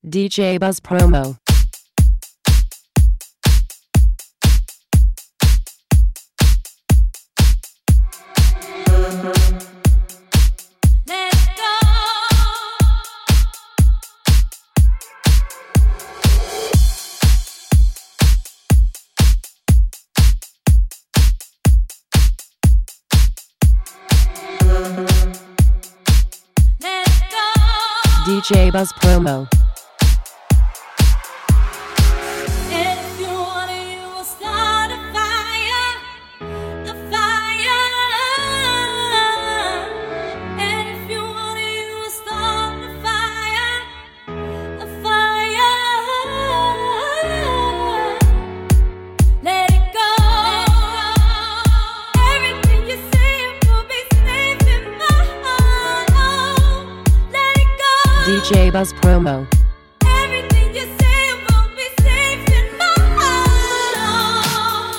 DJ Buzz promo. DJ Buzz promo. If you want it, you will start a fire. And if you want it, you will start a fire. Let it go. Everything you say will be safe in my heart. Let it go. DJ Buzz promo. Everything you say will be safe in my heart.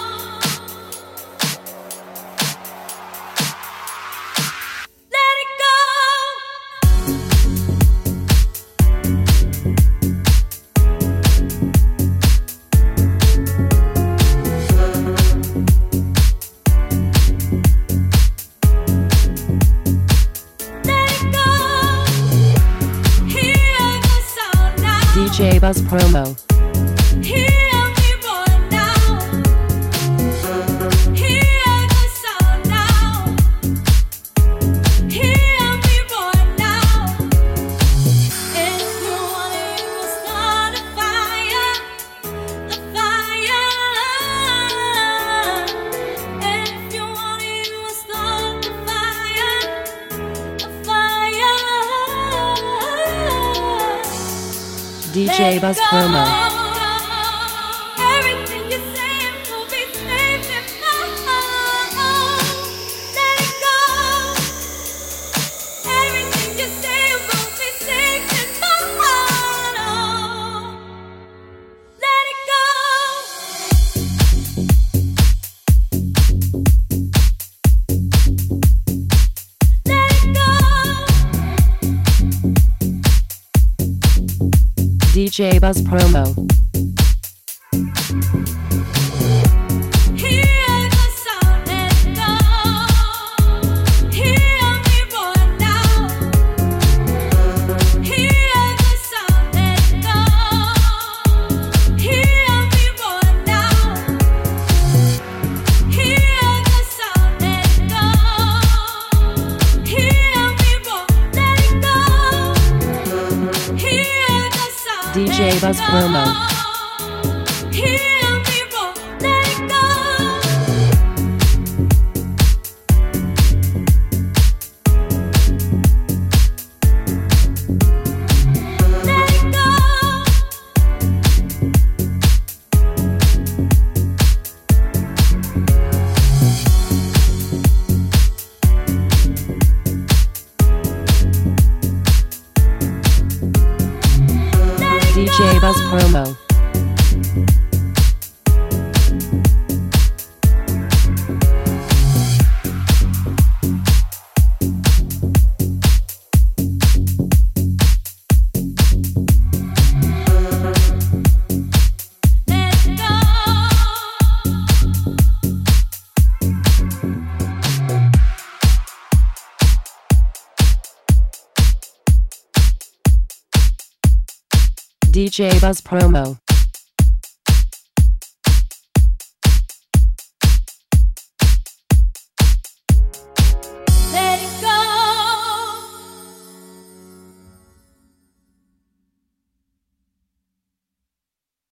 Let it go. Let it go. Hear the sound now. DJ Buzz promo. Hear me roar now. Hear the sound now. Hear me roar now. If you want it, you will start a fire. And if you want it, you will start a fire. DJ Buzz promo. Everything you say will be safe in my heart. Let it go. Everything you say will be safe in my heart. Let it go. Let it go. DJ Buzz promo. Hear the sound, let it go. Hear me roar now. Hear the sound, let it go. Hear me roar now. Hear the sound, let it go. Hear me roar, let it go. Hear the sound, DJ Buzz promo. Hear me roar, let it go. Let it go. DJ Buzz promo. Let it go. DJ Buzz promo.